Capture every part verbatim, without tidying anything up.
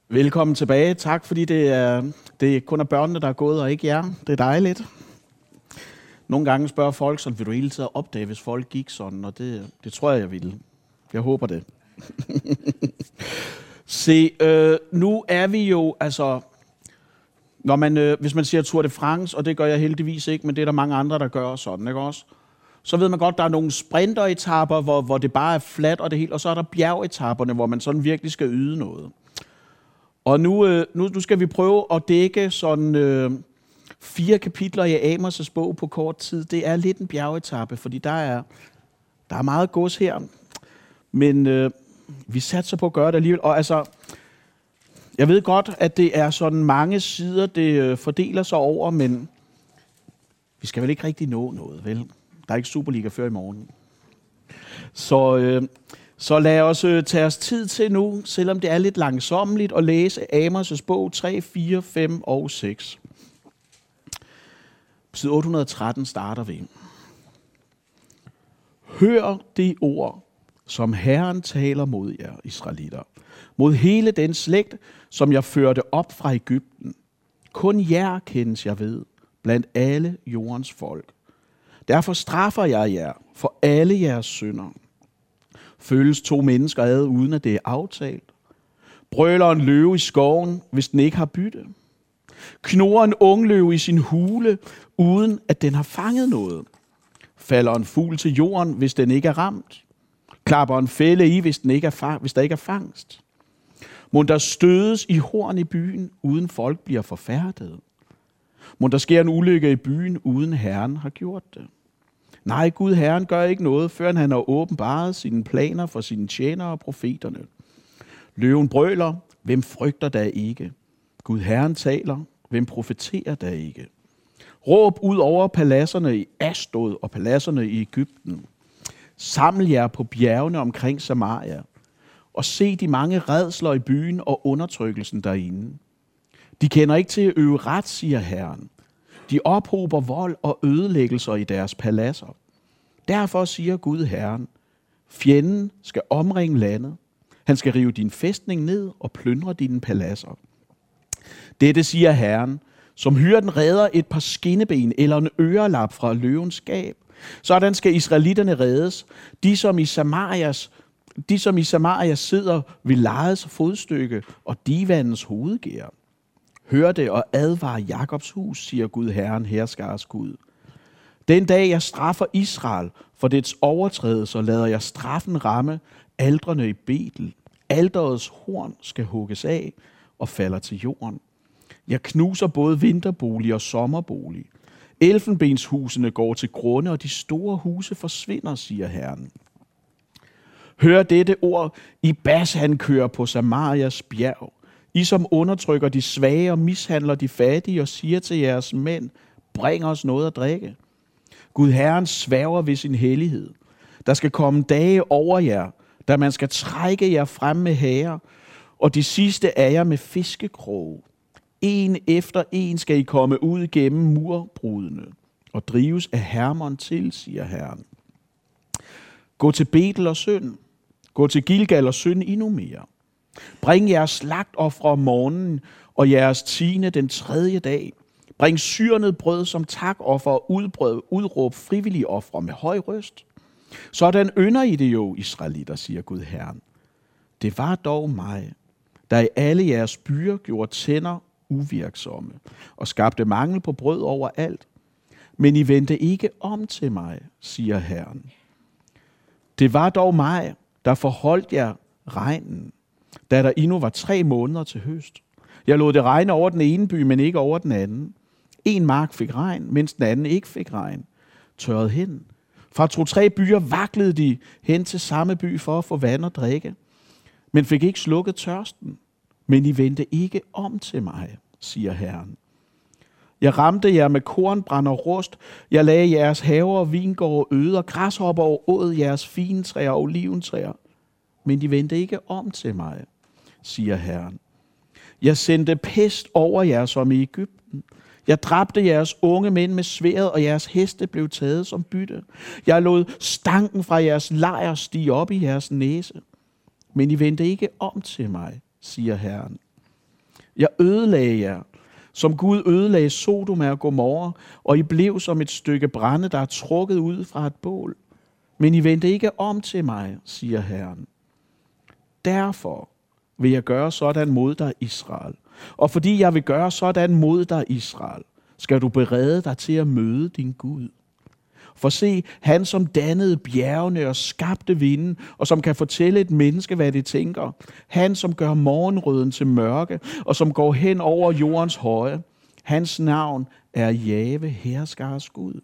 Velkommen tilbage. Tak, fordi det er, det kun er børnene, der er gået, og ikke jer. Det er dejligt. Nogle gange spørger folk sådan, vil du hele tiden opdage, hvis folk gik sådan? Og det, det tror jeg, jeg vil. Jeg håber det. Se, øh, nu er vi jo, altså, når man, øh, hvis man siger Tour de France, og det gør jeg heldigvis ikke, men det er der mange andre, der gør sådan, ikke også? Så ved man godt, der er nogle sprinteretapper, hvor, hvor det bare er fladt og det hele, og så er der bjergetapperne, hvor man sådan virkelig skal yde noget. Og nu, øh, nu, nu skal vi prøve at dække sådan øh, fire kapitler i Amos' bog på kort tid. Det er lidt en bjergetappe, fordi der er, der er meget gods her. Men øh, vi satser på at gøre det alligevel. Og altså, jeg ved godt, at det er sådan mange sider, det øh, fordeler sig over, men vi skal vel ikke rigtig nå noget, vel? Der er ikke Superliga før i morgen. Så... Øh, Så lad os øh, tage os tid til nu, selvom det er lidt langsommeligt, at læse Amos' bog tre, fire, fem og seks. Side otte hundrede og tretten starter vi. Hør det ord, som Herren taler mod jer, israelitter, mod hele den slægt, som jeg førte op fra Egypten. Kun jer kendes jeg ved, blandt alle jordens folk. Derfor straffer jeg jer for alle jeres synder. Føles to mennesker ad, uden at det er aftalt? Brøler en løve i skoven, hvis den ikke har bytte? Knurrer en ungløve i sin hule, uden at den har fanget noget? Falder en fugl til jorden, hvis den ikke er ramt? Klapper en fælde i, hvis, den ikke er fa- hvis der ikke er fangst? Må der stødes i horn i byen, uden folk bliver forfærdet? Må der sker en ulykke i byen, uden Herren har gjort det? Nej, Gud Herren gør ikke noget, før han har åbenbaret sine planer for sine tjenere og profeterne. Løven brøler, hvem frygter der ikke? Gud Herren taler, hvem profeterer der ikke? Råb ud over paladserne i Ashdod og paladserne i Egypten. Saml jer på bjergene omkring Samaria, og se de mange rædsler i byen og undertrykkelsen derinde. De kender ikke til at øve ret, siger Herren. De ophober vold og ødelæggelser i deres paladser. Derfor siger Gud Herren, fjenden skal omringe landet. Han skal rive din fæstning ned og plyndre dine paladser. Dette siger Herren, som hyrden redder et par skinneben eller en ørelap fra løvens skab. Sådan skal israelitterne reddes, de som i Samarias, de som i Samarias sidder ved lejets fodstykke og divandens hovedgær. Hør det og advar Jakobs hus, siger Gud Herren, herskars Gud. Den dag jeg straffer Israel for dets overtrædelser, lader jeg straffen ramme aldrene i Betel. Alderets horn skal hugges af og falder til jorden. Jeg knuser både vinterbolig og sommerbolig. Elfenbenshusene går til grunde, og de store huse forsvinder, siger Herren. Hør dette ord, I Bashan kører på Samarias bjerg. I som undertrykker de svage og mishandler de fattige og siger til jeres mænd, bring os noget at drikke. Gud Herren sværger ved sin hellighed. Der skal komme dage over jer, da man skal trække jer frem med hære, og de sidste af jer med fiskekroge. En efter en skal I komme ud gennem murbrudene og drives af Hermon til, siger Herren. Gå til Betel og synd. Gå til Gilgal og synd endnu mere. Bring jeres slagtofre om morgenen og jeres tiende den tredje dag. Bring syrnet brød som takoffer og udbrød, udråb frivillige ofre med høj røst. Sådan ynder I det jo, israelitter, siger Gud Herren. Det var dog mig, der i alle jeres byer gjorde tænder uvirksomme og skabte mangel på brød overalt. Men I vendte ikke om til mig, siger Herren. Det var dog mig, der forholdt jer regnen, da der endnu var tre måneder til høst. Jeg lod det regne over den ene by, men ikke over den anden. En mark fik regn, mens den anden ikke fik regn. Tørrede hen. Fra to-tre byer vaklede de hen til samme by for at få vand og drikke, men fik ikke slukket tørsten. Men I vendte ikke om til mig, siger Herren. Jeg ramte jer med kornbrand og rust. Jeg lagde jeres haver og vingårde øde, og græshopper og åd jeres figentræer og oliventræer. Men de vendte ikke om til mig, siger Herren. Jeg sendte pest over jer som i Egypten. Jeg dræbte jeres unge mænd med sværd, og jeres heste blev taget som bytte. Jeg lod stanken fra jeres lejr stige op i jeres næse. Men I vendte ikke om til mig, siger Herren. Jeg ødelagde jer, som Gud ødelagde Sodoma og Gomorra, og I blev som et stykke brænde, der er trukket ud fra et bål. Men I vendte ikke om til mig, siger Herren. Derfor vil jeg gøre sådan mod dig, Israel. Og fordi jeg vil gøre sådan mod dig, Israel, skal du berede dig til at møde din Gud. For se, han som dannede bjergene og skabte vinden, og som kan fortælle et menneske, hvad det tænker. Han som gør morgenrøden til mørke, og som går hen over jordens høje. Hans navn er Jave, herskars Gud.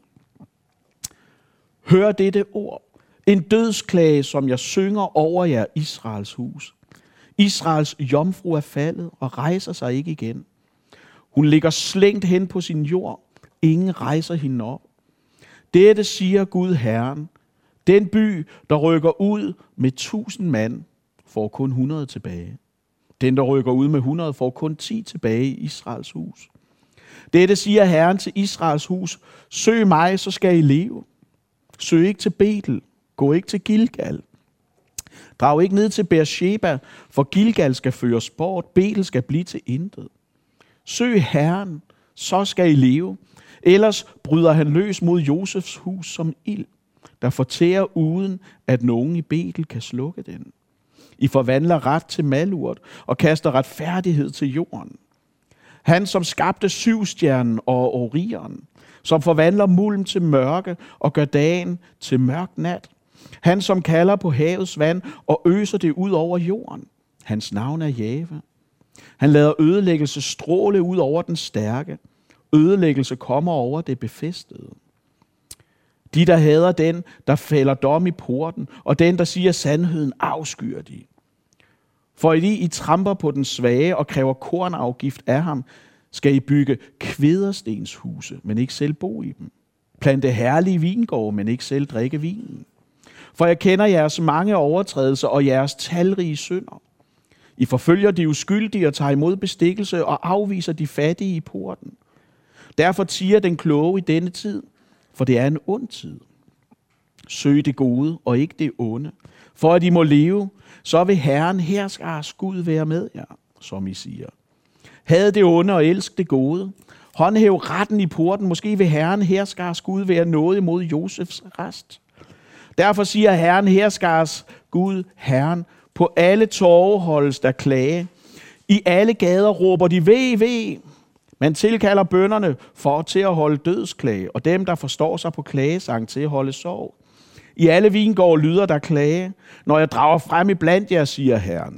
Hør dette ord. En dødsklage, som jeg synger over jer, Israels hus. Israels jomfru er faldet og rejser sig ikke igen. Hun ligger slængt hen på sin jord. Ingen rejser hende op. Dette siger Gud Herren. Den by, der rykker ud med tusind mand, får kun hundrede tilbage. Den, der rykker ud med hundrede, får kun ti tilbage i Israels hus. Dette siger Herren til Israels hus. Søg mig, så skal I leve. Søg ikke til Betel. Gå ikke til Gilgal. Drag ikke ned til Beersheba, for Gilgal skal føres bort. Betel skal blive til intet. Søg Herren, så skal I leve. Ellers bryder han løs mod Josefs hus som ild, der fortærer uden, at nogen i Betel kan slukke den. I forvandler ret til malurt og kaster retfærdighed til jorden. Han, som skabte syvstjernen og Orion, som forvandler mulm til mørke og gør dagen til mørk nat. Han, som kalder på havets vand og øser det ud over jorden. Hans navn er Jave. Han lader ødelæggelse stråle ud over den stærke. Ødelæggelse kommer over det befæstede. De, der hader den, der fælder dom i porten, og den, der siger sandheden, afskyer de. For I, I tramper på den svage og kræver kornafgift af ham, skal I bygge kvæderstenshuse, men ikke selv bo i dem. Plante herlige vingårde, men ikke selv drikke vinen. For jeg kender jeres mange overtrædelser og jeres talrige synder. I forfølger de uskyldige og tager imod bestikkelse og afviser de fattige i porten. Derfor tier den kloge i denne tid, for det er en ond tid. Søg det gode og ikke det onde, for at I må leve, så vil Herren herskars Gud være med jer, som I siger. Had det onde og elsk det gode. Håndhæv retten i porten, måske vil Herren herskars Gud være noget imod Josefs rest. Derfor siger Herren herskars Gud, Herren, på alle torve holdes der klage. I alle gader råber de ve, ve. Man tilkalder bønnerne for til at holde dødsklage, og dem, der forstår sig på klagesang, til at holde sorg. I alle vingårde lyder der klage, når jeg drager frem i blandt jer, siger Herren.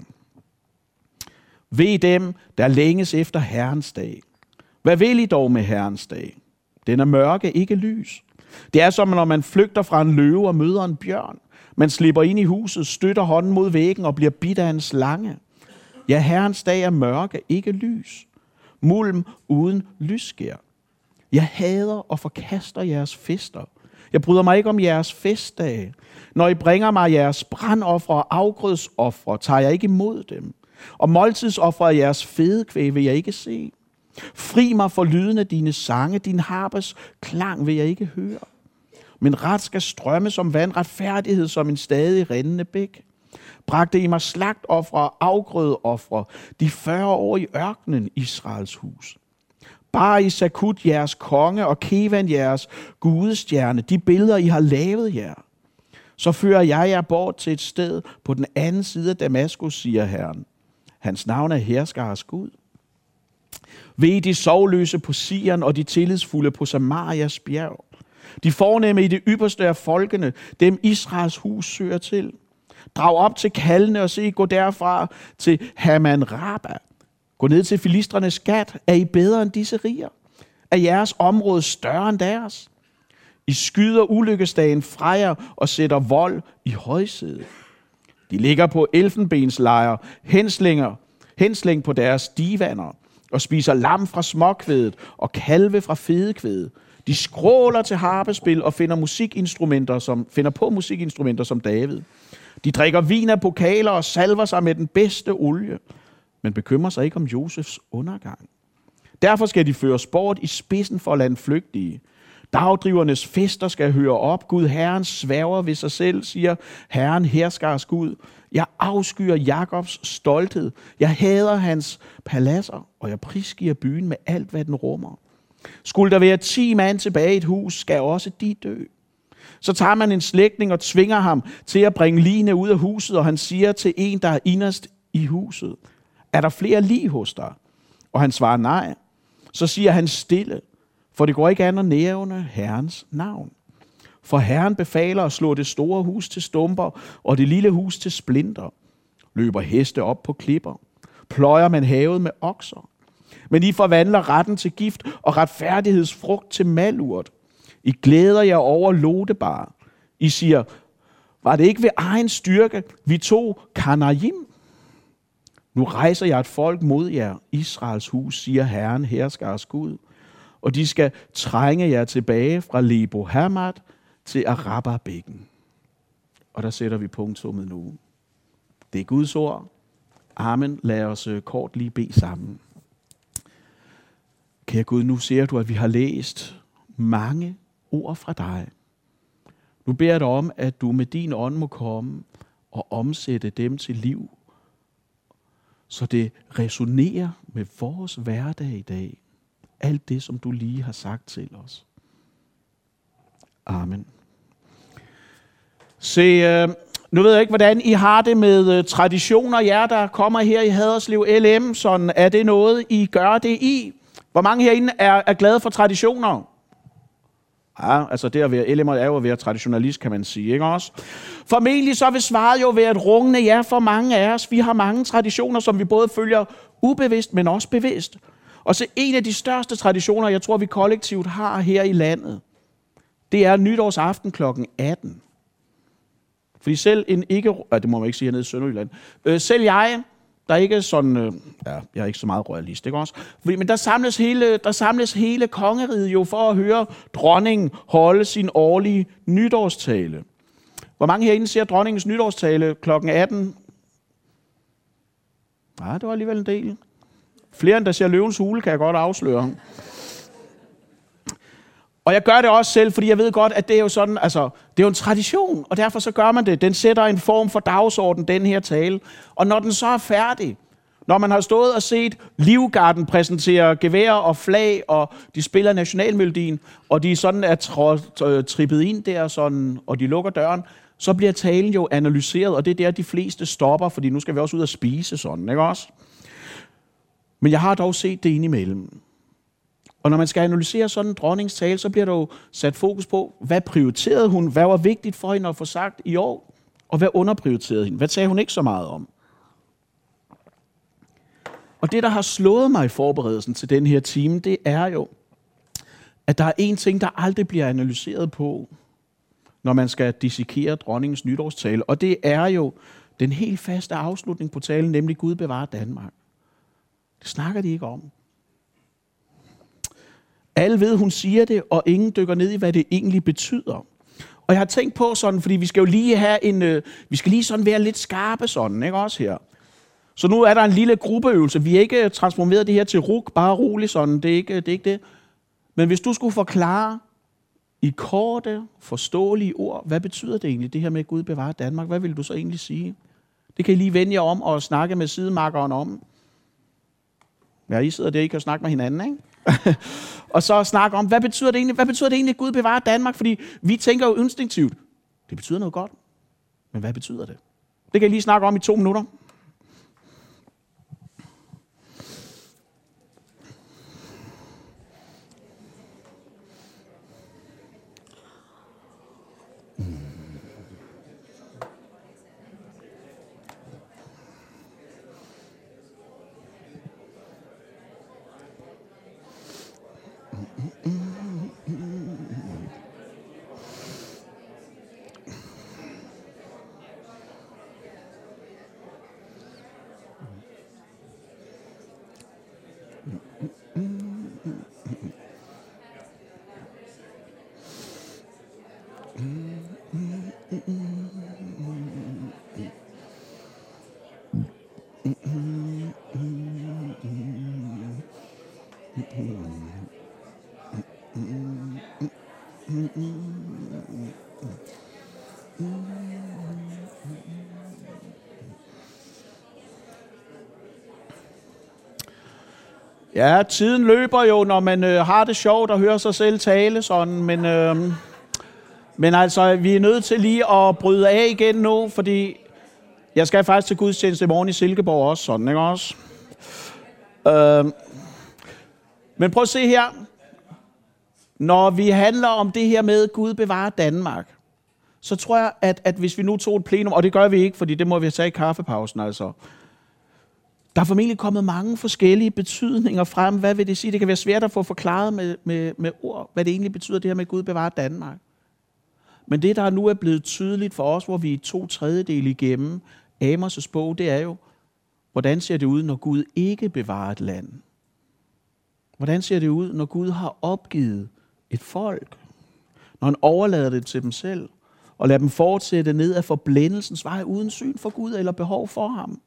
Ved dem, der længes efter Herrens dag. Hvad vil I dog med Herrens dag? Den er mørke, ikke lys. Det er som, når man flygter fra en løve og møder en bjørn. Man slipper ind i huset, støtter hånden mod væggen og bliver bidt af en slange. Ja, Herrens dag er mørke, ikke lys. Mulm uden lysskær. Jeg hader og forkaster jeres fester. Jeg bryder mig ikke om jeres festdage. Når I bringer mig jeres brandofre og afgrødsofre, tager jeg ikke imod dem. Og måltidsofre af jeres fedekvæg vil jeg ikke se. Fri mig for lyden af dine sange, din harpes klang vil jeg ikke høre. Men ret skal strømme som vand, retfærdighed som en stadig rindende bæk. Bragte I mig slagtofre og afgrødeofre, de fyrre år i ørkenen, Israels hus. Bare I Sakut, jeres konge, og Kevan, jeres gudestjerne, de billeder, I har lavet jer. Så fører jeg jer bort til et sted på den anden side af Damaskus, siger Herren. Hans navn er herskars Gud. Ved de sovløse på Sion og de tillidsfulde på Samarias bjerg. De fornemme i det ypperste af folkene, dem Israels hus søger til. Drag op til kaldene og se, gå derfra til Haman Rabba. Gå ned til filistrenes Gat. Er I bedre end disse riger? Er jeres område større end deres? I skyder ulykkesdagen fra jer og sætter vold i højsædet. De ligger på elfenbenslejre, henslinger, henslæng på deres divaner og spiser lam fra småkvædet og kalve fra fedekvædet. De skråler til harpespil og finder musikinstrumenter som finder på musikinstrumenter som David. De drikker vin af pokaler og salver sig med den bedste olie, men bekymrer sig ikke om Josefs undergang. Derfor skal de føres bort i spidsen for landflygtige. Dagdrivernes fester skal høre op. Gud Herren sværger ved sig selv, siger Herren herskars Gud. Jeg afskyer Jakobs stolthed. Jeg hader hans paladser, og jeg prisgiver byen med alt, hvad den rummer. Skulle der være ti mand tilbage i et hus, skal også de dø. Så tager man en slægtning og tvinger ham til at bringe ligene ud af huset, og han siger til en, der er inderst i huset, er der flere lig hos dig? Og han svarer nej. Så siger han stille, for det går ikke an at nævne Herrens navn. For Herren befaler at slå det store hus til stumper, og det lille hus til splinter. Løber heste op på klipper. Pløjer man havet med okser. Men I forvandler retten til gift og retfærdighedsfrugt til malurt. I glæder jer over Lodebar. I siger, var det ikke ved egen styrke, vi tog Kanajim? Nu rejser jeg et folk mod jer, Israels hus, siger Herren herskars Gud. Og de skal trænge jer tilbage fra Lebo Hamat til Araba-bækken. Og der sætter vi punktummet nu. Det er Guds ord. Amen. Lad os kort lige bede sammen. Kære Gud, nu ser du, at vi har læst mange ord fra dig. Nu beder jeg dig om, at du med din ånd må komme og omsætte dem til liv, så det resonerer med vores hverdag i dag. Alt det, som du lige har sagt til os. Amen. Se, øh, nu ved jeg ikke, hvordan I har det med øh, traditioner, jer der kommer her i Haderslev L M. Sådan, er det noget, I gør det i? Hvor mange herinde er, er glade for traditioner? Ja, altså det at være L M'er er jo at være traditionalist, kan man sige, ikke også? Formentlig så vil svaret jo være et rungende ja for mange af os. Vi har mange traditioner, som vi både følger ubevidst, men også bevidst. Og så en af de største traditioner, jeg tror, vi kollektivt har her i landet, det er nytårsaften klokken atten. Fordi selv en ikke... Ja, det må man ikke sige hernede i Sønderjylland. Øh, selv jeg, der er ikke sådan... Øh, ja, jeg er ikke så meget royalist, ikke også? Fordi, men der samles, hele, der samles hele kongeriget jo for at høre dronningen holde sin årlige nytårstale. Hvor mange herinde ser dronningens nytårstale klokken atten? Nej, det var alligevel en del. Flere end der ser Løvens Hule, kan jeg godt afsløre. Og jeg gør det også selv, fordi jeg ved godt, at det er jo sådan, altså, det er jo en tradition, og derfor så gør man det. Den sætter en form for dagsorden, den her tale. Og når den så er færdig, når man har stået og set Livgarden præsentere gevær og flag, og de spiller nationalmelodien, og de sådan er tr- trippet ind der, sådan, og de lukker døren, så bliver talen jo analyseret, og det er der, de fleste stopper, fordi nu skal vi også ud og spise sådan, ikke også? Men jeg har dog set det indimellem. Og når man skal analysere sådan en dronningens tale, så bliver der jo sat fokus på, hvad prioriterede hun, hvad var vigtigt for hende at få sagt i år, og hvad underprioriterede hende, hvad sagde hun ikke så meget om. Og det, der har slået mig i forberedelsen til den her time, det er jo, at der er en ting, der aldrig bliver analyseret på, når man skal dissekere dronningens nytårstale, og det er jo den helt faste afslutning på talen, nemlig Gud bevarer Danmark. Det snakker de ikke om. Alle ved, hun siger det, og ingen dykker ned i, hvad det egentlig betyder. Og jeg har tænkt på sådan, fordi vi skal jo lige have en, øh, vi skal lige sådan være lidt skarpe sådan, ikke også her. Så nu er der en lille gruppeøvelse. Vi har ikke transformeret det her til ruk, bare roligt sådan, det er ikke det. Er ikke det. Men hvis du skulle forklare i korte, forståelige ord, hvad betyder det egentlig, det her med Gud bevarer Danmark? Hvad vil du så egentlig sige? Det kan I lige vende jer om og snakke med sidemarkeren om. Ja, I sidder der, I kan snakke med hinanden, ikke? Og så snakke om, hvad betyder det egentlig, hvad betyder det egentlig, at Gud bevarer Danmark? Fordi vi tænker jo instinktivt, det betyder noget godt. Men hvad betyder det? Det kan jeg lige snakke om i to minutter. Ja, tiden løber jo, når man øh, har det sjovt og hører sig selv tale sådan, men, øh, men altså, vi er nødt til lige at bryde af igen nu, fordi jeg skal faktisk til gudstjeneste i morgen i Silkeborg også, sådan, ikke også? Øh, men prøv at se her. Når vi handler om det her med Gud bevarer Danmark, så tror jeg, at, at hvis vi nu tog et plenum, og det gør vi ikke, fordi det må vi tage i kaffepausen, altså. Der er formentlig kommet mange forskellige betydninger frem. Hvad vil det sige? Det kan være svært at få forklaret med, med, med ord, hvad det egentlig betyder, det her med Gud bevarer Danmark. Men det, der nu er blevet tydeligt for os, hvor vi er to tredjedele igennem Amos' bog, det er jo, hvordan ser det ud, når Gud ikke bevarer et land? Hvordan ser det ud, når Gud har opgivet et folk? Når han overlader det til dem selv, og lader dem fortsætte ned ad forblændelsens vej, uden syn for Gud eller behov for ham.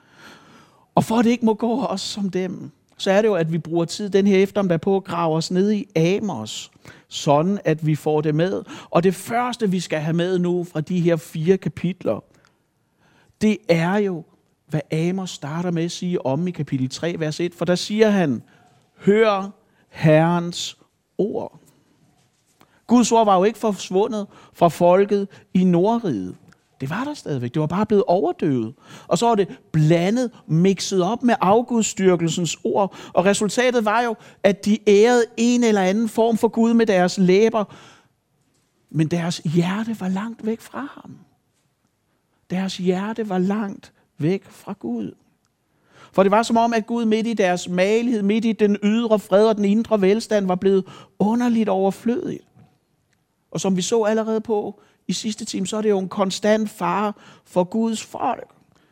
Og for at det ikke må gå os som dem, så er det jo, at vi bruger tid den her eftermiddag på at grave os ned i Amos, sådan at vi får det med. Og det første, vi skal have med nu fra de her fire kapitler, det er jo, hvad Amos starter med at sige om i kapitel tre, vers et. For der siger han, hør Herrens ord. Guds ord var jo ikke forsvundet fra folket i Nordriget. Det var der stadigvæk. Det var bare blevet overdøvet. Og så var det blandet, mixet op med afgudstyrkelsens ord. Og resultatet var jo, at de ærede en eller anden form for Gud med deres læber. Men deres hjerte var langt væk fra ham. Deres hjerte var langt væk fra Gud. For det var som om, at Gud midt i deres magelighed, midt i den ydre fred og den indre velstand, var blevet underligt overflødigt. Og som vi så allerede på i sidste time, så er det jo en konstant fare for Guds folk,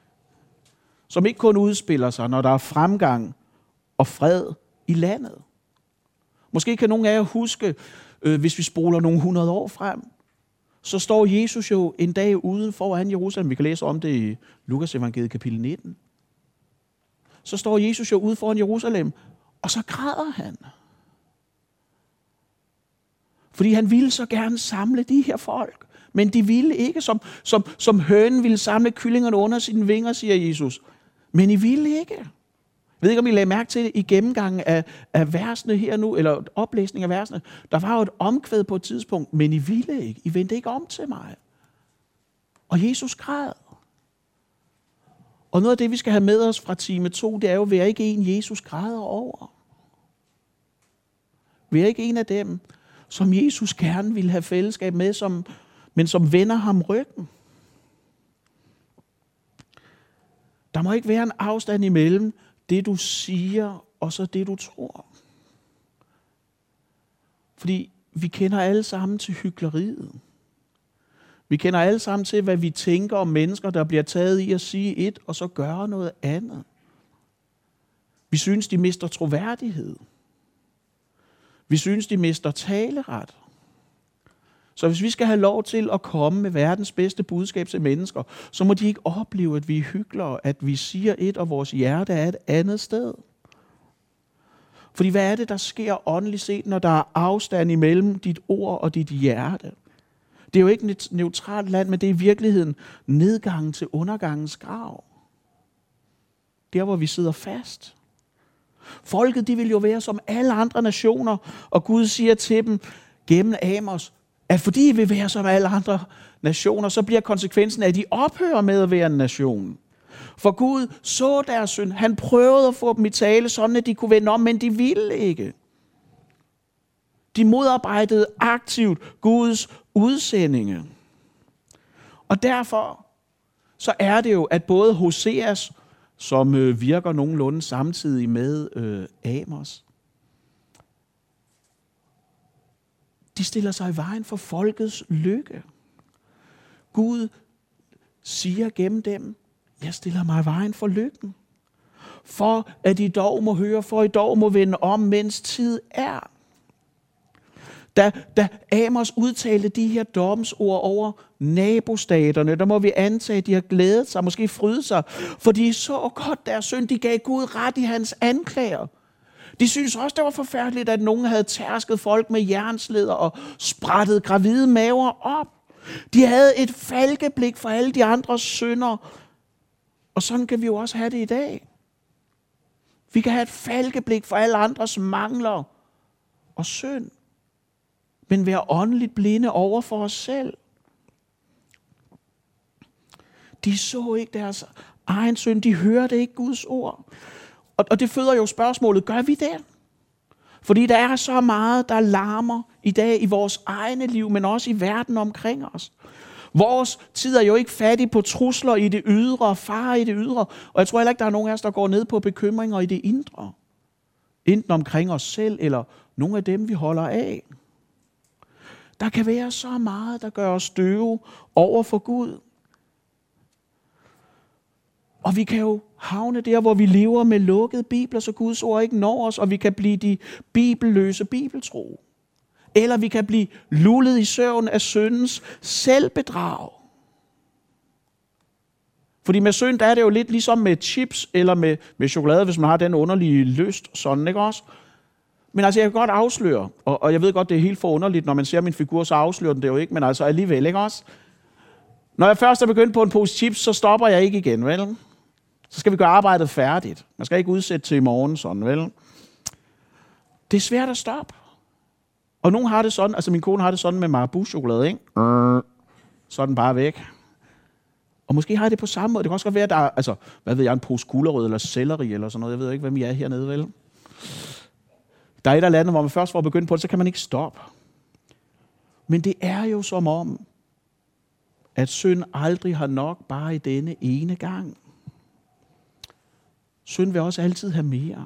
som ikke kun udspiller sig, når der er fremgang og fred i landet. Måske kan nogle af jer huske, øh, hvis vi spoler nogle hundrede år frem, så står Jesus jo en dag uden foran Jerusalem. Vi kan læse om det i Lukas evangeliet kapitel nitten. Så står Jesus jo ude foran Jerusalem, og så græder han. Fordi han ville så gerne samle de her folk. Men de ville ikke, som, som, som hønen ville samle kyllingerne under sine vinger, siger Jesus. Men I ville ikke. Jeg ved ikke, om I lagde mærke til det i gennemgangen af, af versene her nu, eller oplæsning af versene. Der var jo et omkvæd på et tidspunkt, men I ville ikke. I vendte ikke om til mig. Og Jesus græd. Og noget af det, vi skal have med os fra time to, det er jo, vær ikke en, Jesus græder over. Vær ikke en af dem, som Jesus gerne ville have fællesskab med, som, men som vender ham ryggen. Der må ikke være en afstand imellem det, du siger, og så det, du tror. Fordi vi kender alle sammen til hykleriet. Vi kender alle sammen til, hvad vi tænker om mennesker, der bliver taget i at sige et, og så gøre noget andet. Vi synes, de mister troværdighed. Vi synes, de mister taleret. Så hvis vi skal have lov til at komme med verdens bedste budskab til mennesker, så må de ikke opleve, at vi er hyklere, at vi siger et, og vores hjerte er et andet sted. Fordi hvad er det, der sker åndeligt set, når der er afstand imellem dit ord og dit hjerte? Det er jo ikke et neutralt land, men det er i virkeligheden nedgangen til undergangens grav. Der, hvor vi sidder fast. Folket, de vil jo være som alle andre nationer, og Gud siger til dem gennem Amos, at fordi I vil være som alle andre nationer, så bliver konsekvensen, at de ophører med at være en nation. For Gud så deres synd. Han prøvede at få dem i tale, sådan at de kunne vende om, men de ville ikke. De modarbejdede aktivt Guds udsendinge. Og derfor så er det jo, at både Hoseas, som øh, virker nogenlunde samtidig med øh, Amos, de stiller sig i vejen for folkets lykke. Gud siger gennem dem, jeg stiller mig i vejen for lykken. For at I dog må høre, for I dog må vende om, mens tid er. Da, da Amos udtalte de her domsord over nabostaterne, der må vi antage, at de har glædet sig, måske frydet sig, for de så godt deres synd, de gav Gud ret i hans anklager. De synes også, det var forfærdeligt, at nogen havde tærsket folk med jernsleder og sprættet gravide maver op. De havde et falkeblik for alle de andres synder. Og sådan kan vi jo også have det i dag. Vi kan have et falkeblik for alle andres mangler og synd, men være åndeligt blinde over for os selv. De så ikke deres egen synd, de hørte ikke Guds ord. Og, og det føder jo spørgsmålet, gør vi det? Fordi der er så meget, der larmer i dag i vores egne liv, men også i verden omkring os. Vores tid er jo ikke fattig på trusler i det ydre, fare i det ydre. Og jeg tror heller ikke, der er nogen af os, der går ned på bekymringer i det indre. Enten omkring os selv, eller nogle af dem, vi holder af. Der kan være så meget, der gør os døve over for Gud. Og vi kan jo havne der, hvor vi lever med lukkede bibler, så Guds ord ikke når os, og vi kan blive de bibelløse bibeltro. Eller vi kan blive lullet i søvn af syndens selvbedrag. Fordi med synd, der er det jo lidt ligesom med chips eller med, med chokolade, hvis man har den underlige lyst, sådan, ikke også? Men altså, jeg kan godt afsløre, og, og jeg ved godt, det er helt forunderligt, når man ser min figur, så afslører den det jo ikke, men altså alligevel, ikke også? Når jeg først er begyndt på en pose chips, så stopper jeg ikke igen, vel? Så skal vi gøre arbejdet færdigt. Man skal ikke udsætte til i morgen, sådan, vel? Det er svært at stoppe. Og nogen har det sådan, altså min kone har det sådan med Marabou-chokolade, ikke? Så er den bare væk. Og måske har jeg det på samme måde. Det kan også godt være, at der er, altså, hvad ved jeg, en pose gulerød eller selleri eller sådan noget. Jeg ved ikke, hvem I er hernede, vel? Der er et eller andet, hvor man først får begyndt på det, så kan man ikke stoppe. Men det er jo som om, at synd aldrig har nok bare i denne ene gang. Synd vil også altid have mere.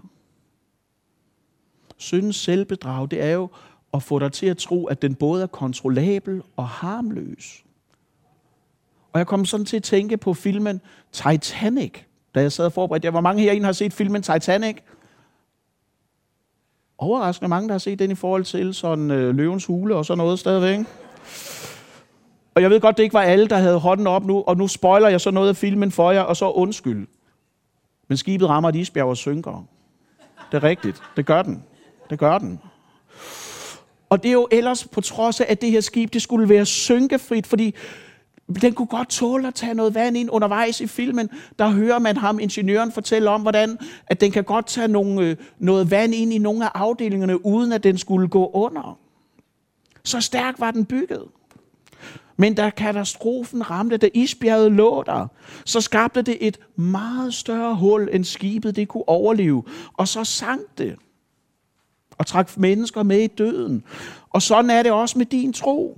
Syndens selvbedrag, det er jo at få dig til at tro, at den både er kontrollabel og harmløs. Og jeg kom sådan til at tænke på filmen Titanic, da jeg sad og forberedte. Hvor mange herinde har set filmen Titanic? Overraskende mange, der har set den i forhold til sådan øh, Løvens Hule og sådan noget stadigvæk. Og jeg ved godt, det ikke var alle, der havde hånden op nu, og nu spoiler jeg så noget af filmen for jer, og så undskyld. Men skibet rammer et isbjerg og synker. Det er rigtigt. Det gør den. Det gør den. Og det er jo ellers på trods af, at det her skib, det skulle være synkefrit, fordi den kunne godt tåle at tage noget vand ind undervejs i filmen. Der hører man ham, ingeniøren, fortælle om, hvordan at den kan godt tage nogle, noget vand ind i nogle af afdelingerne, uden at den skulle gå under. Så stærk var den bygget. Men da katastrofen ramte, da isbjerget lå der, så skabte det et meget større hul, end skibet det kunne overleve. Og så sank det. Og trak mennesker med i døden. Og sådan er det også med din tro.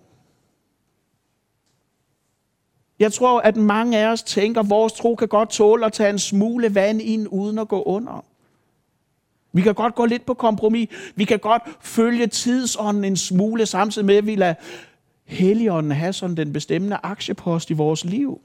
Jeg tror, at mange af os tænker, at vores tro kan godt tåle at tage en smule vand ind, uden at gå under. Vi kan godt gå lidt på kompromis. Vi kan godt følge tidsånden en smule, samtidig med, at vi lader Helligånden have sådan den bestemmende aktiepost i vores liv.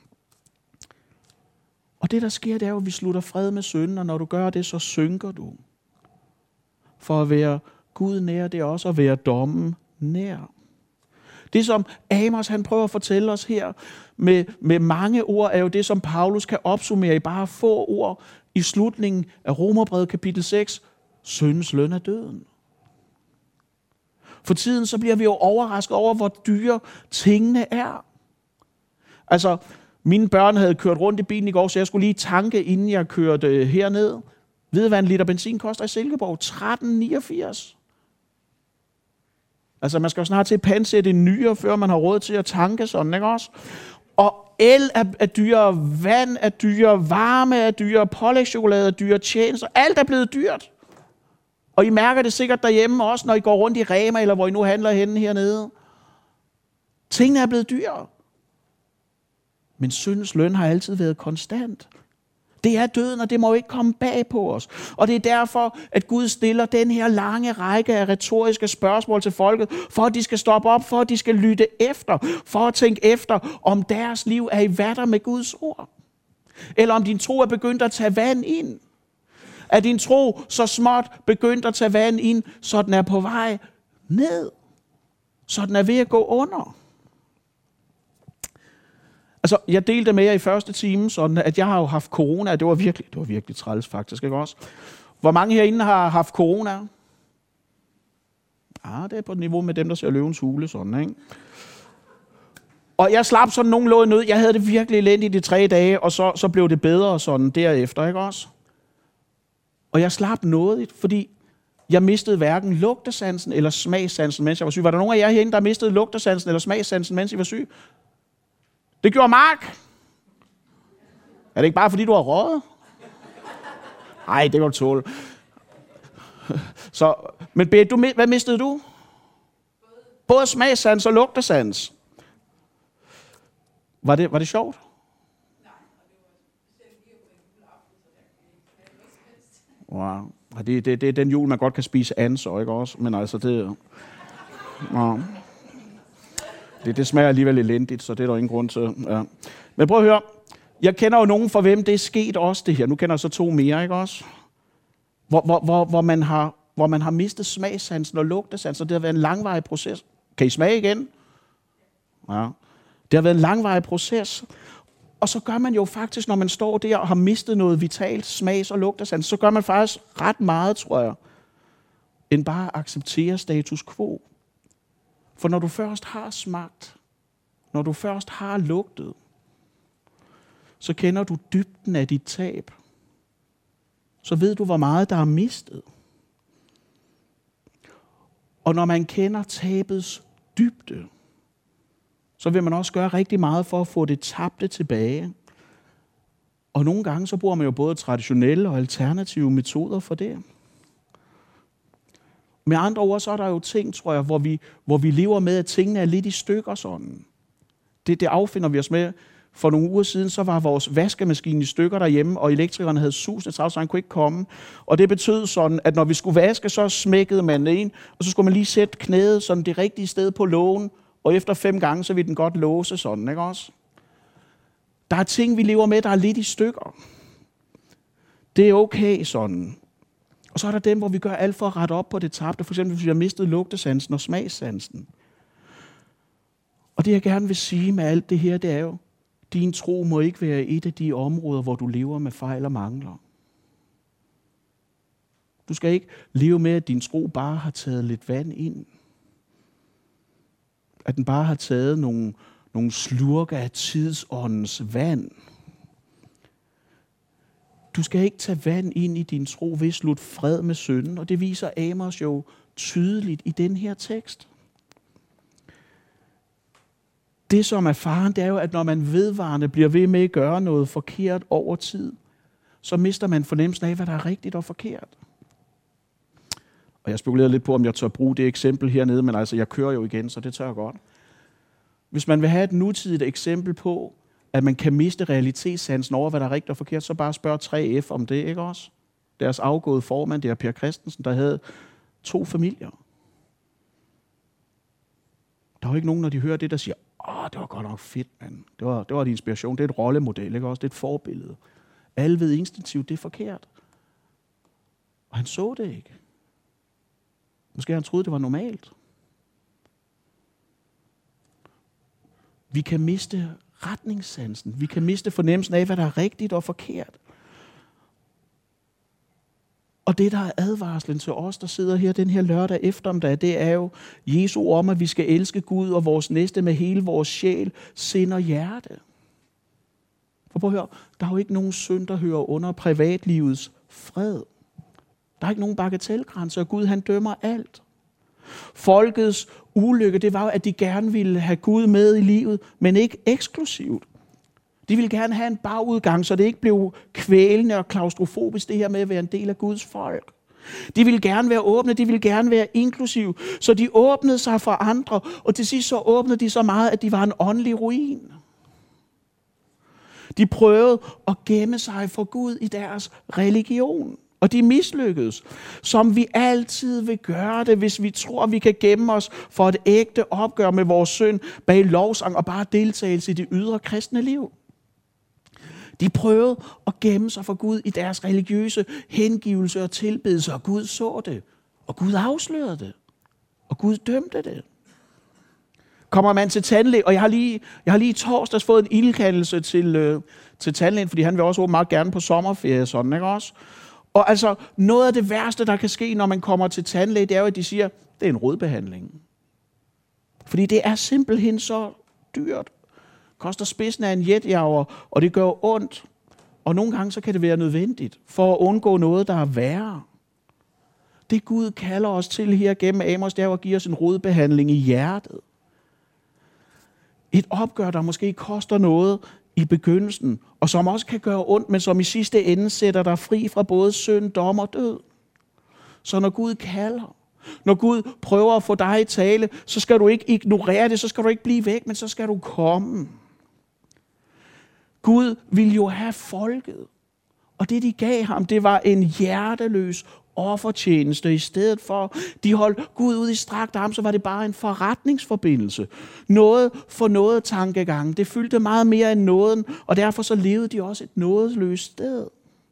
Og det, der sker, det er jo, at vi slutter fred med synden, og når du gør det, så synker du. For at være Gud nær, det er også at være dommen nær. Det, som Amos han prøver at fortælle os her med, med mange ord, er jo det, som Paulus kan opsummere i bare få ord i slutningen af Romerbrevet kapitel seks. Syndens løn er døden. For tiden så bliver vi jo overrasket over, hvor dyre tingene er. Altså, mine børn havde kørt rundt i bilen i går, så jeg skulle lige tanke, inden jeg kørte herned. Ved I, hvad en liter benzin koster i Silkeborg? tretten niogfirs. Altså, man skal jo snart til at pansætte en nyere, før man har råd til at tanke sådan, ikke også? Og el er, er dyre, vand er dyre, varme er dyre, pålægschokolade er dyre, tjenester, alt er blevet dyrt. Og I mærker det sikkert derhjemme også, når I går rundt i Rema, eller hvor I nu handler henne hernede. Tingene er blevet dyre. Men syndens løn har altid været konstant. Det er døden, og det må ikke komme bag på os. Og det er derfor, at Gud stiller den her lange række af retoriske spørgsmål til folket, for at de skal stoppe op, for at de skal lytte efter, for at tænke efter, om deres liv er i vatter med Guds ord. Eller om din tro er begyndt at tage vand ind. Er din tro så småt begyndt at tage vand ind, så den er på vej ned? Så den er ved at gå under? Altså, jeg delte med jer i første time, sådan at jeg har jo haft corona, det var virkelig, det var virkelig træls faktisk, ikke også? Hvor mange herinde har haft corona? Ah, det er på niveau med dem, der ser Løvens Hule, sådan, ikke? Og jeg slap sådan nogenlunde ud. Jeg havde det virkelig elendigt i tre dage, og så, så blev det bedre sådan derefter, ikke også? Og jeg slap noget, fordi jeg mistede hverken lugtesansen eller smagssansen, mens jeg var syg. Var der nogen af jer herinde, der mistede lugtesansen eller smagssansen, mens I var syg? Det gjorde Mark. Er det ikke bare, fordi du har røget? Nej, det kan du tåle. Så, men Berit, du, hvad mistede du? Både smagssans og lugtesans. Var det, var det sjovt? Wow. Det, det, det er den jul, man godt kan spise anser, ikke også? Men altså, det... Ja. Det, det smager alligevel elendigt, så det er der ingen grund til. Ja. Men prøv at høre. Jeg kender jo nogen, for hvem det er sket også, det her. Nu kender jeg så to mere, ikke også? Hvor, hvor, hvor, hvor, man, har, hvor man har mistet smagssansen og lugtesansen, og det har været en langvarig proces. Kan I smage igen? Ja. Det har været en langvarig proces. Og så gør man jo faktisk, når man står der og har mistet noget vitalt, smags- og lugtesans, så gør man faktisk ret meget, tror jeg, end bare at acceptere status quo. For når du først har smagt, når du først har lugtet, så kender du dybden af dit tab. Så ved du, hvor meget der er mistet. Og når man kender tabets dybde, så vil man også gøre rigtig meget for at få det tabte tilbage. Og nogle gange så bruger man jo både traditionelle og alternative metoder for det. Med andre ord, så er der jo ting, tror jeg, hvor vi, hvor vi lever med, at tingene er lidt i stykker sådan. Det, det affinder vi os med. For nogle uger siden, så var vores vaskemaskine i stykker derhjemme, og elektrikerne havde susende travlt, så han kunne ikke komme. Og det betød sådan, at når vi skulle vaske, så smækkede man ind, og så skulle man lige sætte knæet sådan det rigtige sted på lågen, og efter fem gange, så ville den godt låse sådan, ikke også? Der er ting, vi lever med, der er lidt i stykker. Det er okay sådan. Og så er der dem, hvor vi gør alt for at rette op på det tabte. For eksempel, hvis vi har mistet lugtesansen og smagssansen. Og det, jeg gerne vil sige med alt det her, det er jo, din tro må ikke være et af de områder, hvor du lever med fejl og mangler. Du skal ikke leve med, at din tro bare har taget lidt vand ind. At den bare har taget nogle, nogle slurker af tidsåndens vand. Du skal ikke tage vand ind i din tro ved at slutte fred med synden, og det viser Amos jo tydeligt i den her tekst. Det, som er faren, det er jo, at når man vedvarende bliver ved med at gøre noget forkert over tid, så mister man fornemmelsen af, hvad der er rigtigt og forkert. Og jeg spekulerer lidt på, om jeg tør bruge det eksempel hernede, men altså, jeg kører jo igen, så det tør jeg godt. Hvis man vil have et nutidigt eksempel på, at man kan miste realitetssansen over, hvad der er rigtigt og forkert, så bare spørg tre F om det, ikke også? Deres afgåede formand, det er Per Christensen, der havde to familier. Der er jo ikke nogen, når de hører det, der siger, åh, det var godt nok fedt, mand. Det var, det var en inspiration, det er et rollemodel, ikke også? Det er et forbillede. Alle ved instinktivt, det er forkert. Og han så det ikke. Måske han troede, det var normalt. Vi kan miste retningssansen. Vi kan miste fornemmelsen af, hvad der er rigtigt og forkert. Og det, der er advarslen til os, der sidder her den her lørdag eftermiddag, det er jo Jesu ord om, at vi skal elske Gud og vores næste med hele vores sjæl, sind og hjerte. For prøv at høre, der er jo ikke nogen synd, der hører under privatlivets fred. Der er ikke nogen bagatelgrænser, og Gud han dømmer alt. Folkets ulykke, det var jo, at de gerne ville have Gud med i livet, men ikke eksklusivt. De ville gerne have en bagudgang, så det ikke blev kvælende og klaustrofobisk, det her med at være en del af Guds folk. De ville gerne være åbne, de ville gerne være inklusive, så de åbnede sig for andre, og til sidst så åbnede de så meget, at de var en åndelig ruin. De prøvede at gemme sig for Gud i deres religion. Og de mislykkedes, som vi altid vil gøre det, hvis vi tror, vi kan gemme os for et ægte opgør med vores synd bag lovsang og bare deltagelse i det ydre kristne liv. De prøvede at gemme sig for Gud i deres religiøse hengivelse og tilbedelse, og Gud så det, og Gud afslørede det, og Gud dømte det. Kommer man til tandlæge, og jeg har lige, jeg har lige i torsdags fået en ildkaldelse til, øh, til tandlægen, fordi han vil også meget gerne på sommerferie, sådan, ikke også? Og altså, noget af det værste, der kan ske, når man kommer til tandlæge, det er jo, at de siger, det er en rodbehandling. Fordi det er simpelthen så dyrt. Koster spidsen af en jetjager, og det gør ondt. Og nogle gange så kan det være nødvendigt, for at undgå noget, der er værre. Det Gud kalder os til her gennem Amos, det er jo at give os en rodbehandling i hjertet. Et opgør, der måske koster noget i begyndelsen, og som også kan gøre ondt, men som i sidste ende sætter dig fri fra både synd, dom og død. Så når Gud kalder, når Gud prøver at få dig i tale, så skal du ikke ignorere det, så skal du ikke blive væk, men så skal du komme. Gud ville jo have folket, og det de gav ham, det var en hjerteløs offertjeneste. I stedet for, de holdt Gud ud i strakt arm, så var det bare en forretningsforbindelse. Noget for noget tankegang. Det fyldte meget mere end nåden, og derfor så levede de også et nådesløst sted.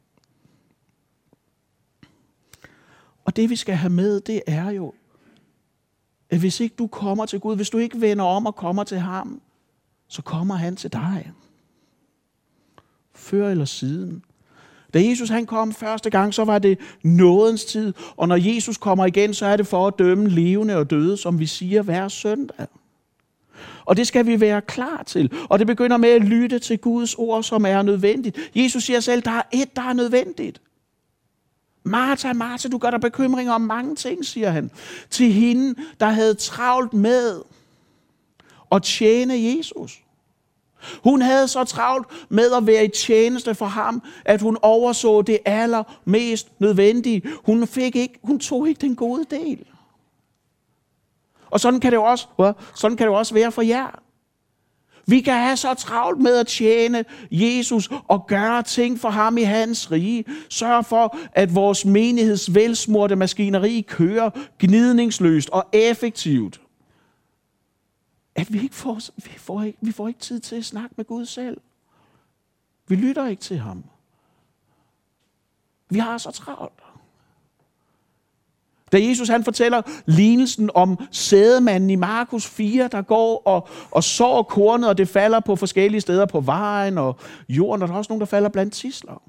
Og det vi skal have med, det er jo, at hvis ikke du kommer til Gud, hvis du ikke vender om og kommer til ham, så kommer han til dig. Før eller siden. Da Jesus han kom første gang, så var det nådens tid. Og når Jesus kommer igen, så er det for at dømme levende og døde, som vi siger hver søndag. Og det skal vi være klar til. Og det begynder med at lytte til Guds ord, som er nødvendigt. Jesus siger selv, der er et, der er nødvendigt. Martha, Martha, du gør dig bekymringer om mange ting, siger han. Til hende, der havde travlt med at tjene Jesus. Hun havde så travlt med at være i tjeneste for ham, at hun overså det allermest nødvendige. Hun, fik ikke, hun tog ikke den gode del. Og sådan kan det jo også, sådan kan det også være for jer. Vi kan have så travlt med at tjene Jesus og gøre ting for ham i hans rige. Sørg for, at vores menigheds velsmurte maskineri kører gnidningsløst og effektivt. At vi ikke får, vi får ikke, vi får ikke tid til at snakke med Gud selv. Vi lytter ikke til ham. Vi har så travlt. Da Jesus han fortæller lignelsen om sædemanden i Markus fire, der går og, og sår kornet, og det falder på forskellige steder på vejen og jorden, og der er også nogen, der falder blandt tidsler.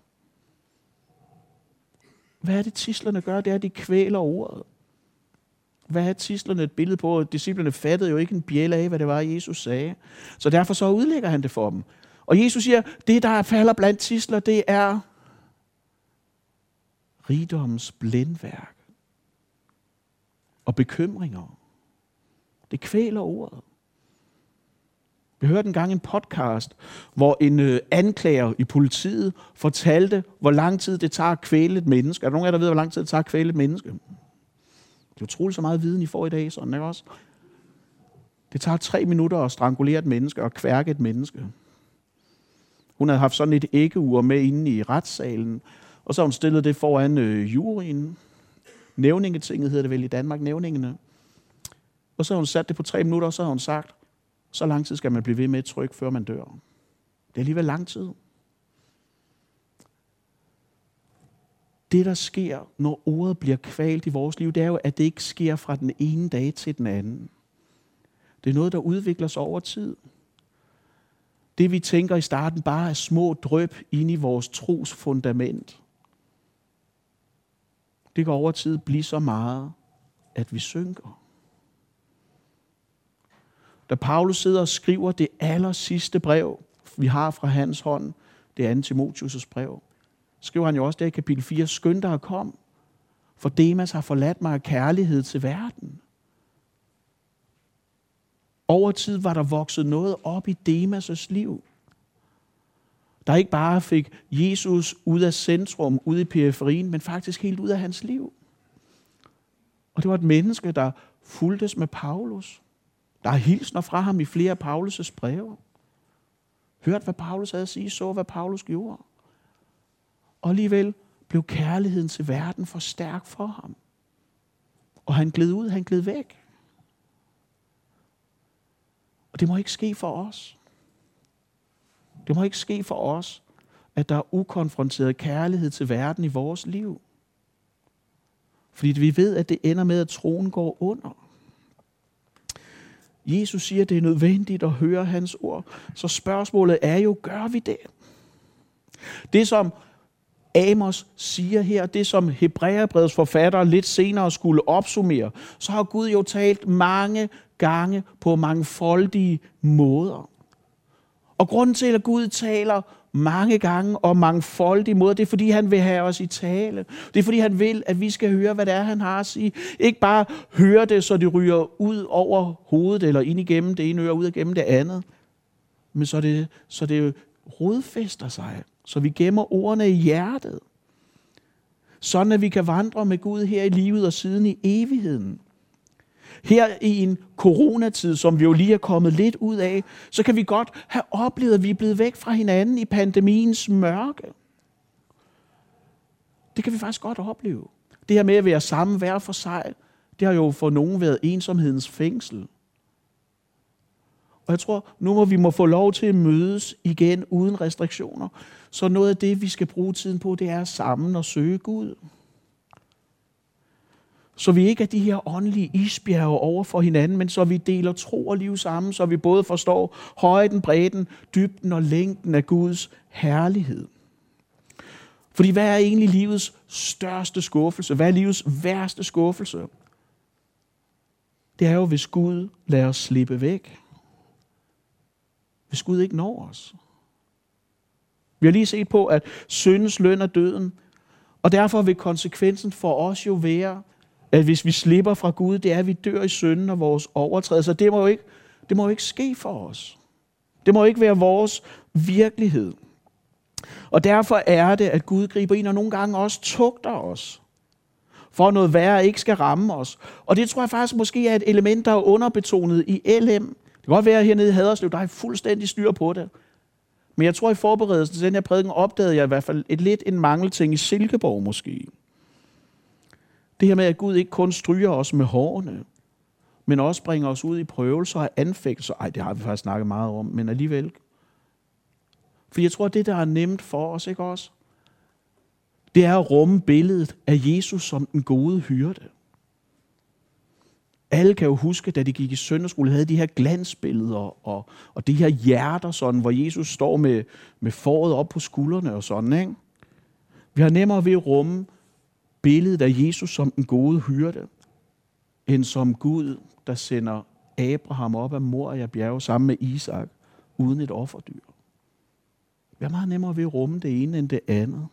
Hvad er det, tidslerne gør? Det er, at de kvæler ordet. Hvad er tidslerne et billede på? Disciplerne fattede jo ikke en bjælle af, hvad det var, Jesus sagde. Så derfor så udlægger han det for dem. Og Jesus siger, det der falder blandt tidsler, det er rigdommens blændværk og bekymringer. Det kvæler ordet. Jeg hørte engang en podcast, hvor en øh, anklager i politiet fortalte, hvor lang tid det tager at kvæle et menneske. Er der nogen af jer, der ved, hvor lang tid det tager at kvæle et menneske? Det er utroligt så meget viden, I får i dag, sådan ikke også? Det tager tre minutter at strangulere et menneske og kværke et menneske. Hun havde haft sådan et æggeur med inde i retssalen, og så har hun stillet det foran øh, juryen. Nævningetinget hedder det vel i Danmark, nævningene. Og så har hun sat det på tre minutter, og så har hun sagt, så lang tid skal man blive ved med et tryk, før man dør. Det er alligevel lang tid. Det, der sker, når ordet bliver kvalt i vores liv, det er jo, at det ikke sker fra den ene dag til den anden. Det er noget, der udvikler sig over tid. Det, vi tænker i starten, bare er små dryp ind i vores tros fundament. Det kan over tid blive så meget, at vi synker. Da Paulus sidder og skriver det aller sidste brev, vi har fra hans hånd, det er anden Timotheus' brev, skriver han jo også der i kapitel fire, skynd dig at komme, for Demas har forladt mig af kærlighed til verden. Over tid var der vokset noget op i Demas' liv, der ikke bare fik Jesus ud af centrum, ud i periferien, men faktisk helt ud af hans liv. Og det var et menneske, der fulgtes med Paulus. Der er hilsner fra ham i flere af Paulus' breve. Hørt, hvad Paulus havde at sige, så hvad Paulus gjorde. Og alligevel blev kærligheden til verden for stærk for ham. Og han gled ud, han gled væk. Og det må ikke ske for os. Det må ikke ske for os, at der er ukonfronteret kærlighed til verden i vores liv. Fordi vi ved, at det ender med, at troen går under. Jesus siger, at det er nødvendigt at høre hans ord. Så spørgsmålet er jo, gør vi det? Det som Amos siger her, det som Hebræerbrevets forfatter lidt senere skulle opsummere, så har Gud jo talt mange gange på mangfoldige måder. Og grunden til, at Gud taler mange gange og mangfoldige måder, det er, fordi han vil have os i tale. Det er, fordi han vil, at vi skal høre, hvad det er, han har at sige. Ikke bare høre det, så det ryger ud over hovedet, eller ind igennem det ene øre, ud igennem det andet. Men så det, så det rodfæster sig, så vi gemmer ordene i hjertet. Sådan, at vi kan vandre med Gud her i livet og siden i evigheden. Her i en coronatid, som vi jo lige er kommet lidt ud af, så kan vi godt have oplevet, at vi er blevet væk fra hinanden i pandemiens mørke. Det kan vi faktisk godt opleve. Det her med at være sammen hver for sig, det har jo for nogen været ensomhedens fængsel. Og jeg tror, nu må vi må få lov til at mødes igen uden restriktioner. Så noget af det, vi skal bruge tiden på, det er sammen og søge Gud. Så vi ikke er de her åndelige isbjerge over for hinanden, men så vi deler tro og liv sammen, så vi både forstår højden, bredden, dybden og længden af Guds herlighed. Fordi hvad er egentlig livets største skuffelse? Hvad er livets værste skuffelse? Det er jo, hvis Gud lader os slippe væk. Hvis Gud ikke når os. Vi har lige set på, at syndens løn er døden, og derfor vil konsekvensen for os jo være, at hvis vi slipper fra Gud, det er, at vi dør i synden og vores overtrædelser. Det må jo ikke, det må jo ikke ske for os. Det må ikke være vores virkelighed. Og derfor er det, at Gud griber ind og nogle gange også tugter os, for noget værre ikke skal ramme os. Og det tror jeg faktisk måske er et element, der er underbetonet i L M. Det kan godt være, at hernede i Haderslev, der er fuldstændig styr på det. Men jeg tror, i forberedelsen til den her prædiken opdagede jeg i hvert fald et lidt en mangelting i Silkeborg måske. Det her med, at Gud ikke kun stryger os med hårene, men også bringer os ud i prøvelser og anfægtelser. Ej, det har vi faktisk snakket meget om, men alligevel. For jeg tror, det der er nemt for os, ikke også? Det er at rumme billedet af Jesus som den gode hyrde. Alle kan jo huske, da de gik i søndagsskole, havde de her glansbilleder og, og de her hjerter, sådan, hvor Jesus står med, med fåret op på skuldrene og sådan, ikke? Vi har nemmere ved at rumme billedet af Jesus som den gode hyrde, end som Gud, der sender Abraham op af Moria bjerge sammen med Isak, uden et offerdyr. Vi har meget nemmere ved at rumme det ene end det andet.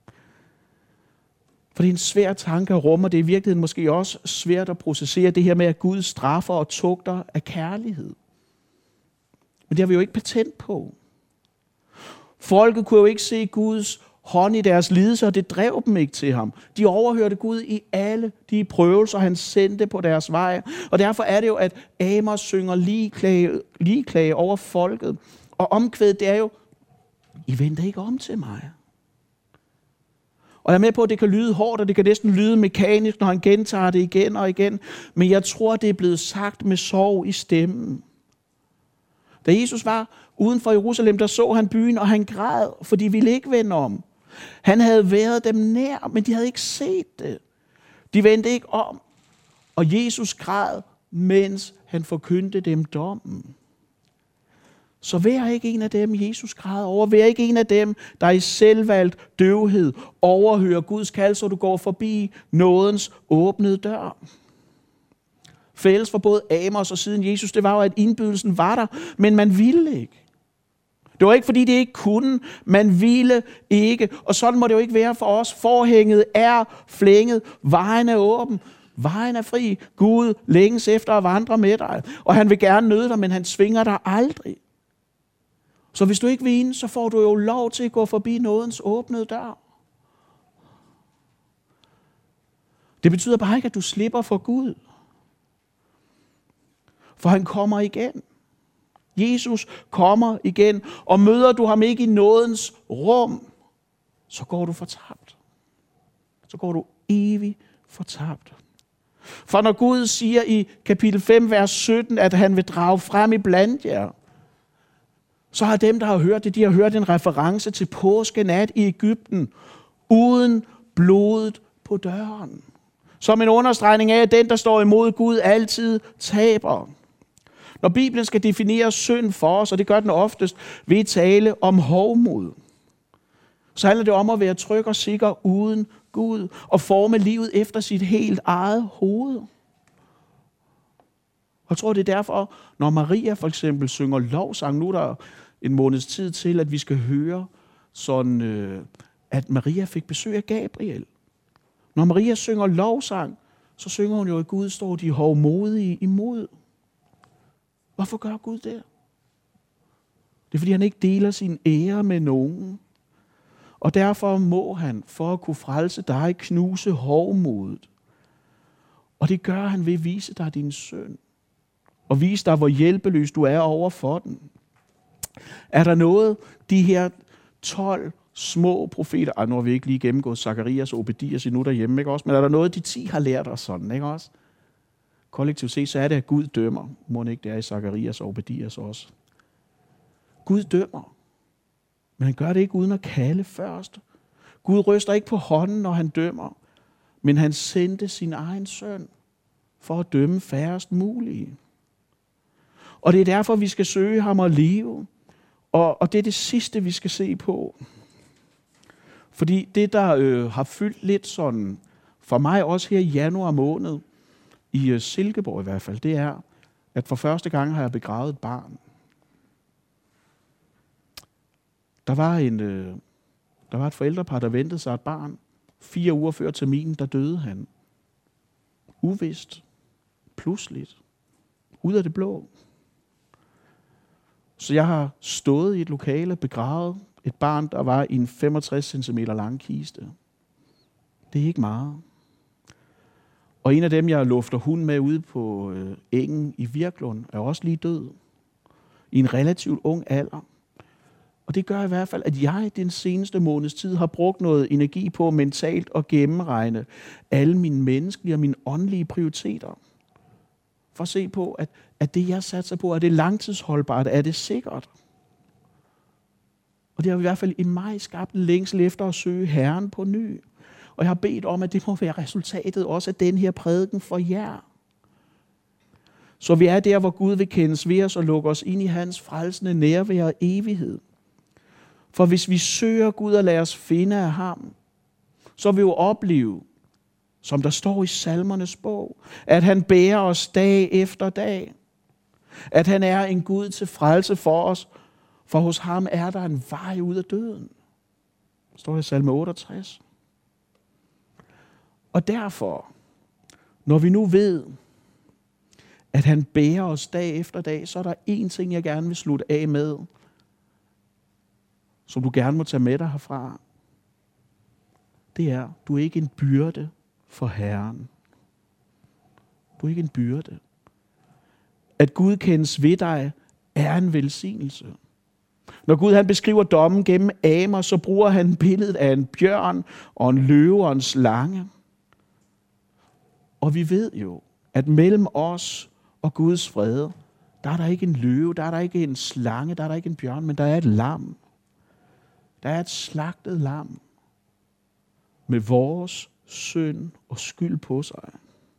For det er en svær tanke at rumme, og det er i virkeligheden måske også svært at processere det her med, at Gud straffer og tugter af kærlighed. Men det har vi jo ikke patent på. Folket kunne jo ikke se Guds hånd i deres lidelse, og det drev dem ikke til ham. De overhørte Gud i alle de prøvelser, han sendte på deres vej. Og derfor er det jo, at Amos synger ligeklage, ligeklage over folket. Og omkvædet, det er jo, I venter ikke om til mig. Og jeg er med på, at det kan lyde hårdt, og det kan næsten lyde mekanisk, når han gentager det igen og igen. Men jeg tror, det er blevet sagt med sorg i stemmen. Da Jesus var uden for Jerusalem, der så han byen, og han græd, for de ville ikke vende om. Han havde været dem nær, men de havde ikke set det. De vendte ikke om, og Jesus græd, mens han forkyndte dem dommen. Så vær ikke en af dem, Jesus græd over. Vær ikke en af dem, der i selvvalgt døvhed overhører Guds kald, så du går forbi nådens åbnede dør. Fælles for både Amos og siden Jesus, det var jo, at indbydelsen var der, men man ville ikke. Det var ikke, fordi det ikke kunne. Man ville ikke. Og sådan må det jo ikke være for os. Forhænget er flænget. Vejen er åben. Vejen er fri. Gud længes efter at vandre med dig. Og han vil gerne nøde dig, men han svinger dig aldrig. Så hvis du ikke vil ind, så får du jo lov til at gå forbi nådens åbnede dør. Det betyder bare ikke, at du slipper for Gud. For han kommer igen. Jesus kommer igen, og møder du ham ikke i nådens rum, så går du fortabt. Så går du evigt fortabt. For når Gud siger i kapitel fem, vers sytten, at han vil drage frem i blandt jer, så har dem, der har hørt det, de har hørt en reference til påskenat i Egypten, uden blodet på døren. Som en understregning af, at den, der står imod Gud, altid taber. Når Bibelen skal definere synd for os, og det gør den oftest ved at tale om hovmod, Så handler det om at være tryg og sikker uden Gud, og forme livet efter sit helt eget hoved. Og jeg tror, det er derfor, når Maria for eksempel synger lovsang, nu er der en måneds tid til, at vi skal høre sådan, øh, at Maria fik besøg af Gabriel. Når Maria synger lovsang, så synger hun jo, at Gud står de hovmodige imod. Hvorfor gør Gud det? Det er, fordi han ikke deler sin ære med nogen. Og derfor må han, for at kunne frelse dig, knuse hovmodet. Og det gør han ved at vise dig din synd. Og vise dig, hvor hjælpeløs du er over for den. Er der noget, de her tolv små profeter, ej, nu har vi ikke lige gennemgået Zakarias og Obedias endnu derhjemme, ikke også? Men er der noget, de ti har lært os sådan, ikke også? Kollektivt set, så er det, at Gud dømmer. Må ikke det er i Zakarias og Obedias også. Gud dømmer. Men han gør det ikke uden at kalde først. Gud ryster ikke på hånden, når han dømmer. Men han sendte sin egen søn for at dømme færrest mulige. Og det er derfor, vi skal søge ham og leve. Og, og det er det sidste, vi skal se på. Fordi det, der øh, har fyldt lidt sådan, for mig også her i januar måned, i øh, Silkeborg i hvert fald, det er, at for første gang har jeg begravet et barn. Der var, en, øh, der var et forældrepar, der ventede sig et barn. Fire uger før terminen, der døde han. Uvist. Pludseligt. Ud af det blå. Så jeg har stået i et lokale, begravet et barn, der var i en femogtres centimeter lang kiste. Det er ikke meget. Og en af dem, jeg lufter hund med ude på øh, engen i Virklund, er også lige død. I en relativt ung alder. Og det gør i hvert fald, at jeg den seneste måneds tid har brugt noget energi på mentalt at gennemregne alle mine menneskelige og mine åndelige prioriteter. For at se på, at, at det jeg satser på, er det langtidsholdbart, er det sikkert. Og det har i hvert fald i mig skabt en længsel efter at søge Herren på ny. Og jeg har bedt om, at det må være resultatet også af den her prædiken for jer. Så vi er der, hvor Gud vil kendes ved os og lukke os ind i hans frelsende nærvær og evighed. For hvis vi søger Gud og lader os finde af ham, så vil vi jo opleve, som der står i Salmernes bog, at han bærer os dag efter dag. At han er en Gud til frelse for os, for hos ham er der en vej ud af døden. Det står i Salme otteogtres. Og derfor, når vi nu ved, at han bærer os dag efter dag, så er der én ting, jeg gerne vil slutte af med, som du gerne må tage med dig herfra. Det er, du er ikke en byrde for Herren. Du er ikke en byrde. At Gud kendes ved dig, er en velsignelse. Når Gud han beskriver dommen gennem Amos, så bruger han billedet af en bjørn og en løve og en slange. Og vi ved jo, at mellem os og Guds fred, der er der ikke en løve, der er der ikke en slange, der er der ikke en bjørn, men der er et lam. Der er et slagtet lam med vores synd og skyld på sig.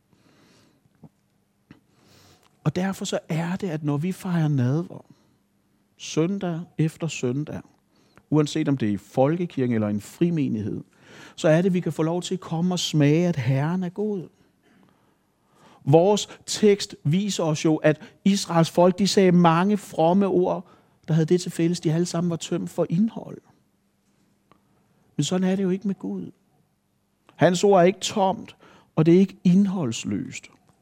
Og derfor så er det, at når vi fejrer nadver, søndag efter søndag, uanset om det er i folkekirken eller en frimenighed, så er det, at vi kan få lov til at komme og smage, at Herren er god. Vores tekst viser os jo, at Israels folk, de sagde mange fromme ord, der havde det til fælles, de alle sammen var tømt for indhold. Men sådan er det jo ikke med Gud. Hans ord er ikke tomt, og det er ikke indholdsløst.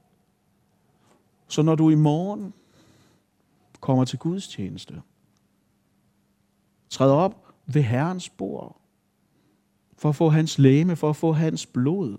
Så når du i morgen kommer til Guds tjeneste, træder op ved Herrens bord, for at få hans legeme, for at få hans blod,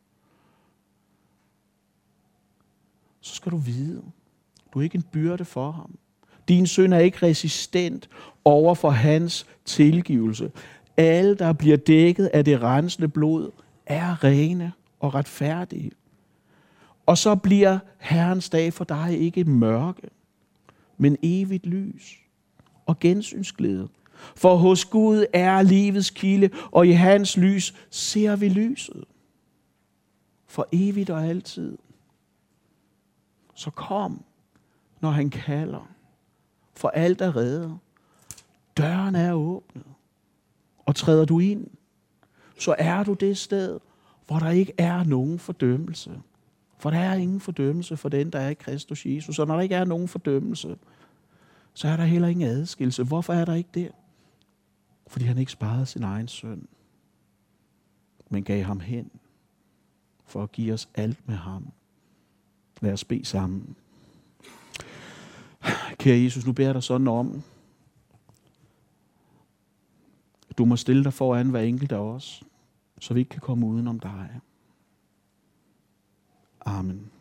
så skal du vide, du er ikke en byrde for ham. Din synd er ikke resistent over for hans tilgivelse. Alle, der bliver dækket af det rensende blod, er rene og retfærdige. Og så bliver Herrens dag for dig ikke mørke, men evigt lys og gensynsglæde. For hos Gud er livets kilde, og i hans lys ser vi lyset. For evigt og altid. Så kom, når han kalder. For alt er reddet. Døren er åbnet. og træder du ind, så er du det sted, hvor der ikke er nogen fordømmelse. For der er ingen fordømmelse for den, der er i Kristus Jesus. Og når der ikke er nogen fordømmelse, så er der heller ingen adskillelse. Hvorfor er der ikke det? Fordi han ikke sparede sin egen søn, men gav ham hen for at give os alt med ham. Lad os bede sammen. Kære Jesus, nu beder jeg dig sådan om, du må stille dig foran hver enkelt af os, så vi ikke kan komme uden om dig. Amen.